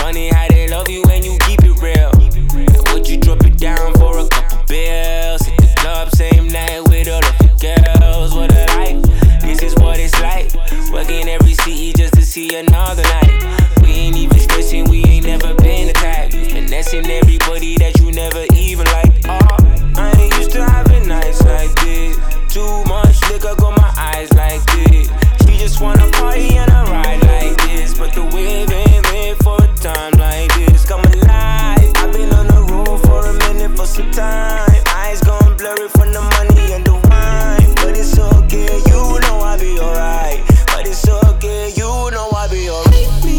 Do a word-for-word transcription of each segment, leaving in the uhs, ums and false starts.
funny how they love you when you keep it real. And would you drop it down for a couple bills? Hit the club same night with all of the girls. What a life, this is what it's like. Working every city just to see another night. We ain't even stressing, we ain't never been attacked. You finessing everybody that you never even liked. Oh, I ain't used to having nights like this. Too much liquor got my eyes like this. She just wanna party and a ride like this, but the wave ain't made for a time like this. Come alive, I've been on the road for a minute for some time. Eyes gone blurry from the money and the wine, but it's okay, you know I'll be alright. But it's okay, you know I'll be alright.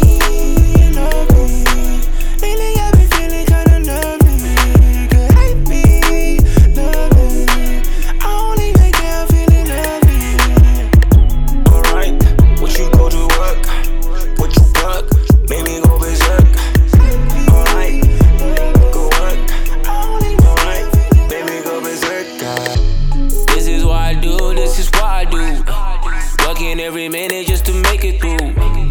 Every minute just to make it through.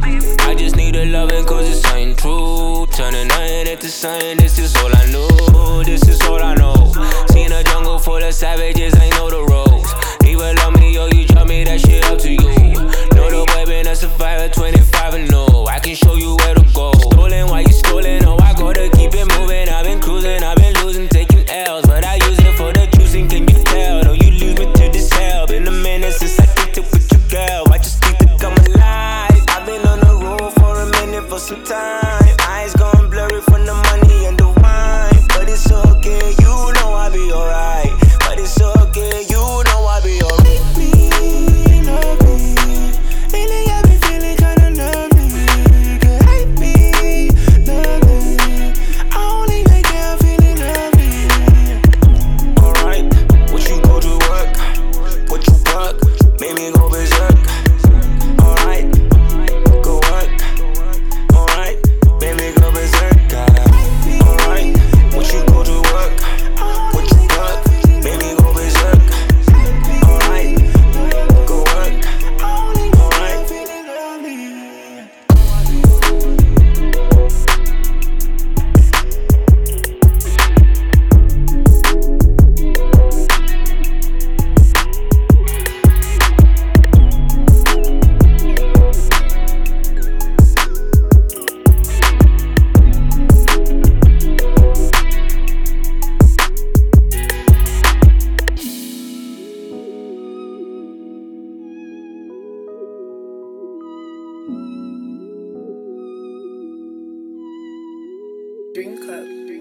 I just need a loving cause it's something true. Turning nothing into something, this is all I know. This is all I know. Seen a jungle full of savages, I know the ropes. Either love me or you drop me, that shit up to you. Know the boy been a survivor, twenty-five and no. I can show you where to go. Stolen while you stolen, oh I gotta keep it moving. I've been cruising, I've been losing, taking L's, but I use it for the juicing, can you tell? Don't you lose me to this hell. Been a minute since I kicked it with your girl. I just need to come alive. I've been on the road for a minute for some time. Eyes gone blurry from the money and the wine, but it's okay, you know I'll be alright. But it's okay, you know I'll be alright. Dream Club.